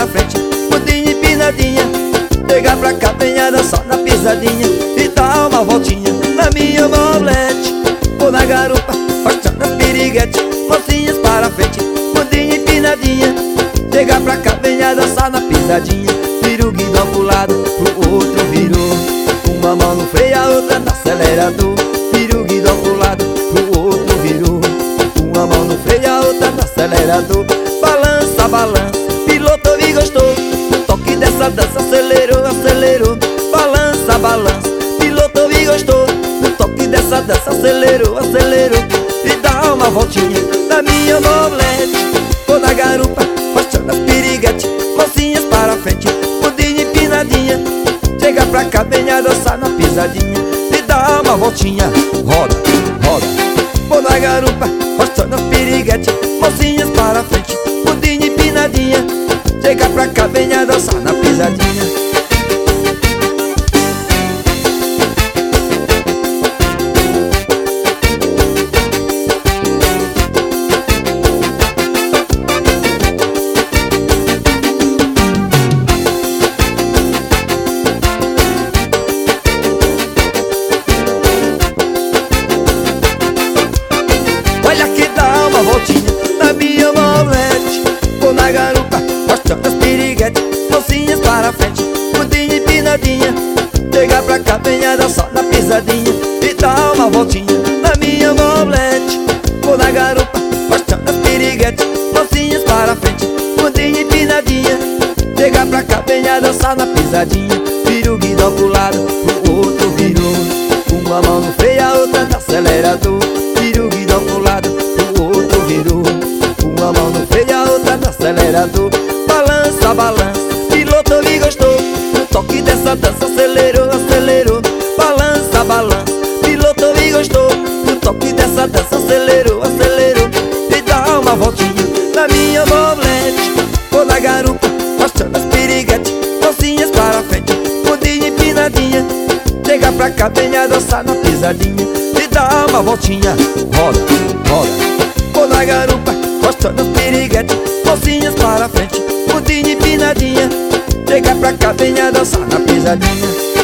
para frente, mudinha empinadinha. Chega pra cá, venha dançar na pisadinha e dá uma voltinha na minha mobilete. Vou na garupa, mostrando as piriguete, mocinhas para frente, mudinha empinadinha. Chega pra cá, venha dançar na pisadinha. Vira o guidão pro lado, pro outro virou. Uma mão no freio, a outra no acelerador. Vira o guidão pro lado, pro outro virou. Uma mão no freio, a outra no acelerador. Balança, balança, piloto e gostou. O toque dessa dança acelerou, acelerou. Balança, balança, piloto e gostou. O toque dessa dança acelerou, acelerou. E dá uma voltinha na minha mobilete. Vou na garupa, mostrando as piriguete, mocinhas para frente, mudinha empinadinha. Chega pra cá, venha dançar na pisadinha e dá uma voltinha, roda, roda. Vou na garupa, mostrando as piriguete, mocinhas para frente, mudinha empinadinha. Chega pra cá, venha dançar na pisadinha. Olha que dá uma voltinha na minha mobilete. Vou na garupa, mostrando as piriguete, mocinhas para frente, mudinha empinadinha. Chega pra cá, venha dançar na pisadinha e dá uma voltinha na minha mobilete. Vou na garupa, mostrando as piriguete, mocinhas para frente, mudinha empinadinha. Chega pra cá, venha dançar na pisadinha. Vira o guidão pro lado, pro outro virou. Uma mão no freio, a outra no acelerador. Vira o guidão pro lado, pro outro virou. Uma mão no freio, a outra no acelerador. Balança, balança, piloto e gostou. O toque dessa dança acelerou, acelerou. Balança, balança, piloto e gostou. O toque dessa dança acelerou, acelerou. E dá uma voltinha na minha mobilete. Vou na garupa, mostrando as piriguete, mocinhas para frente, mudinha empinadinha. Chega pra cá, venha dançar na pisadinha e dá uma voltinha, roda, roda. Vou na garupa, mostrando as piriguete, mocinhas para frente, mudinha empinadinha. Chega pra cá, venha dançar na pisadinha.